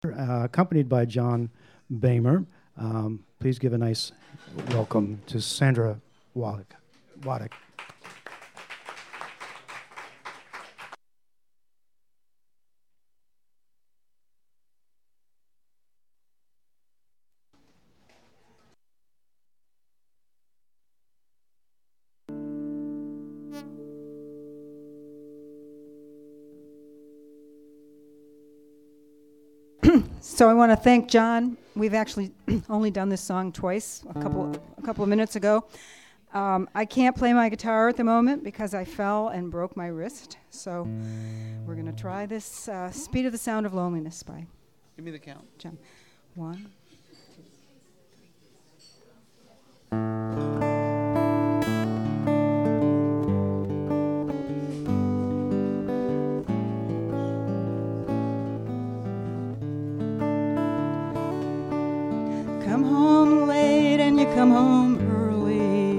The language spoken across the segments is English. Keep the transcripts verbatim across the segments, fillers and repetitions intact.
uh, accompanied by John Boehmer. Um, please give a nice welcome to Sandra Wallach. Waddick. So I want to thank John. We've actually only done this song twice, a couple a couple of minutes ago. Um, I can't play my guitar at the moment because I fell and broke my wrist. So we're going to try this uh, Speed of the Sound of Loneliness by Give me the count. John. One. Come home late and you come home early.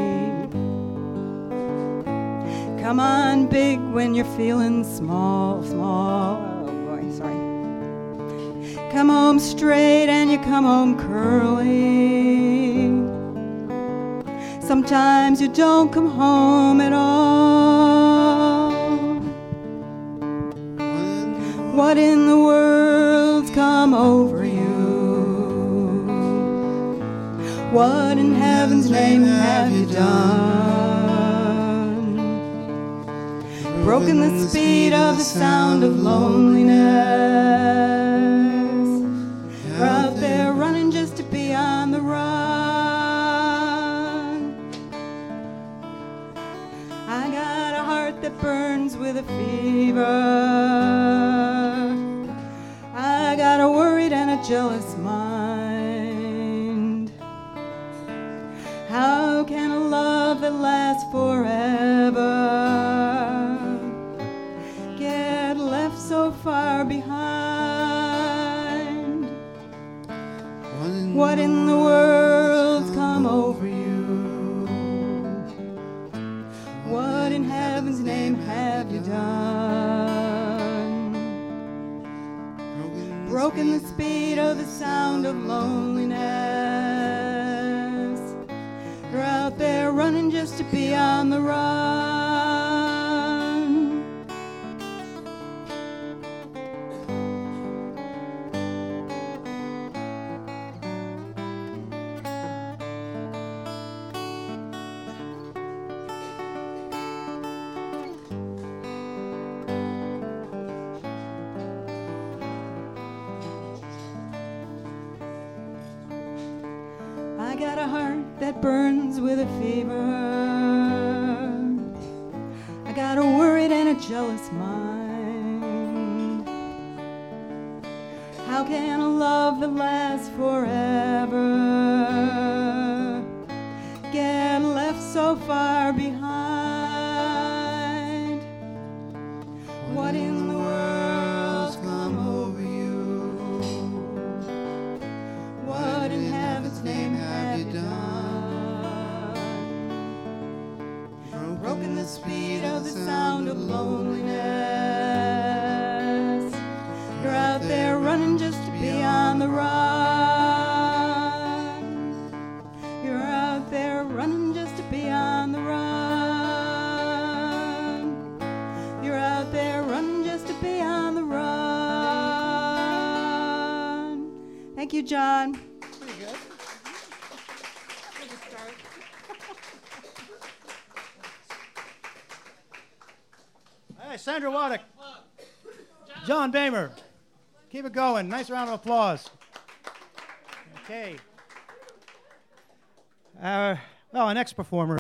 Come on big when you're feeling small, small. Oh boy, sorry. Come home straight and you come home curly. Sometimes you don't come home at all. What in the world's come over you? What in heaven's name have you done? Broken the speed of the sound of loneliness. We're out there running just to be on the run. I got a heart that burns with a fever. I got a worried and a jealous mind. How can a love that lasts forever get left so far behind? What in the world's come over you? What in heaven's name have you done? Broken the speed of the sound of loneliness. You're out there running just to be on the run. I got a heart that burns with a fever. I got a worried and a jealous mind. How can a love that lasts forever get left so far behind? What in the world's come over you? What in heaven's name have you done? Broken the speed of the sound of loneliness. You're out there running just to be on the run. You're out there running just to be on the run. You're out there running just to be on the run. Thank you, John. Pretty good. Good start. Hey, Sandra Waddick. John Boehmer. Keep it going. Nice round of applause. Okay. Uh, well, our next performer